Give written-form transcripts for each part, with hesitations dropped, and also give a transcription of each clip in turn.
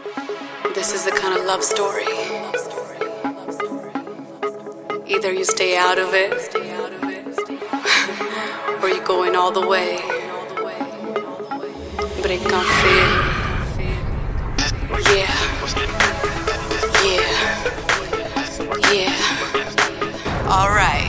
This is the kind of love story. Either you stay out of it, or you go in all the way. Break un fil. Yeah. Yeah. Yeah. All right.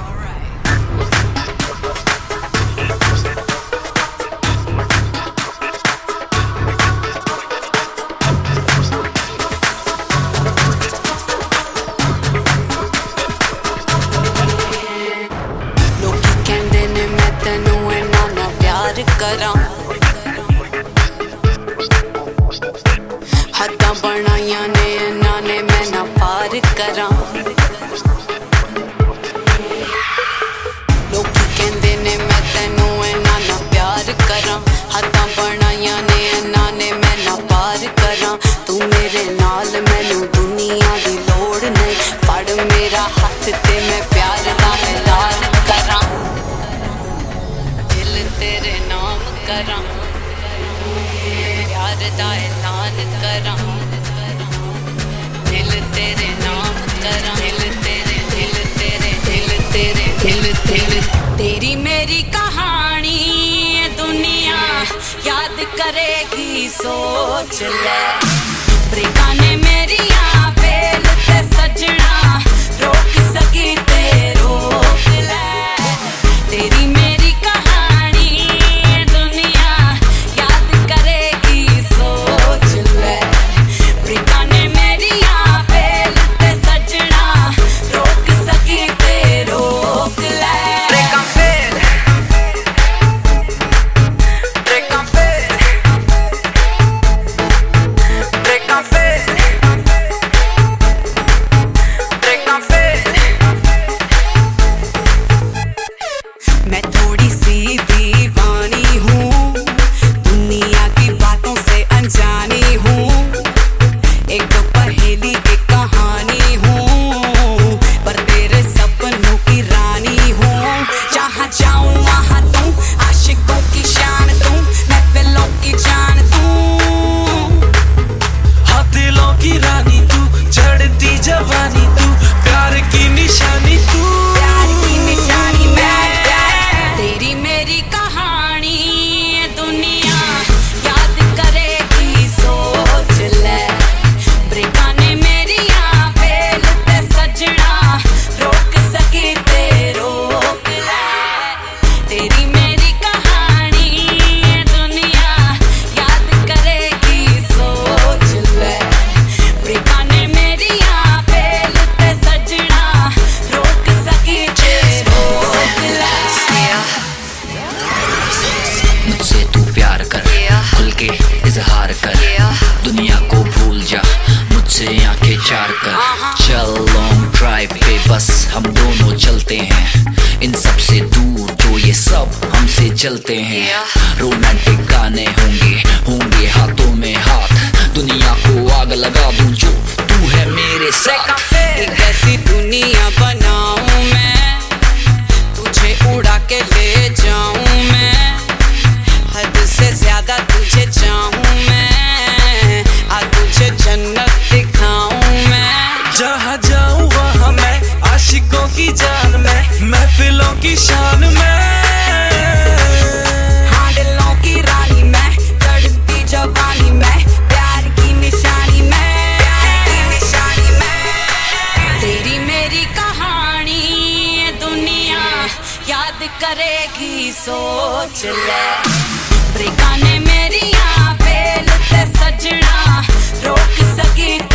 हद्दां बनाइयां ने इन्हां ने मैं ना पार करां लोकी कहंदे ने मैं तैनू इन्हां ना प्यार करां हद्दां बनाइयां ने इन्हां ने मैं ना पार करां तू मेरे नाल मैनू दुनिया दी लोड़ नहीं फड़ मेरा हथ ते मैं प्यार दा ऐलान करां दिल तेरे नाम करां प्यार दा ऐलान करां दिल तेरे नाम करां दिल तेरी मेरी कहानी दुनिया याद करेगी सोच ले ब्रेका ने मेरियां फेल ते सजना रोक सकी ते रोक ले तेरी मेरी दुनिया को भूल जा मुझसे आंखें चार कर चल लॉन्ग ड्राइव पे बस हम दोनों चलते हैं इन सब से दूर जो ये सब हमसे चलते हैं रोमांटिक गाने होंगे हाथों में हाथ दुनिया को आग लगा दूं जो तू है मेरे साथ एक ऐसी दुनिया बनाऊं मैं तुझे उड़ा के ले जाऊं मैं हद से ज्यादा तुझे चाहूं मैं तुझे जन्नत दिखाऊं मैं जहाँ जाऊं वहाँ मैं आशिकों की जान में महफिलों की शान में हाँ दिलों की रानी मैं तड़पती जवानी में प्यार की निशानी में तेरी मेरी कहानी दुनिया याद करेगी सोच ले ब्रेका ने मेरियां फेल ते सजना रोक सकी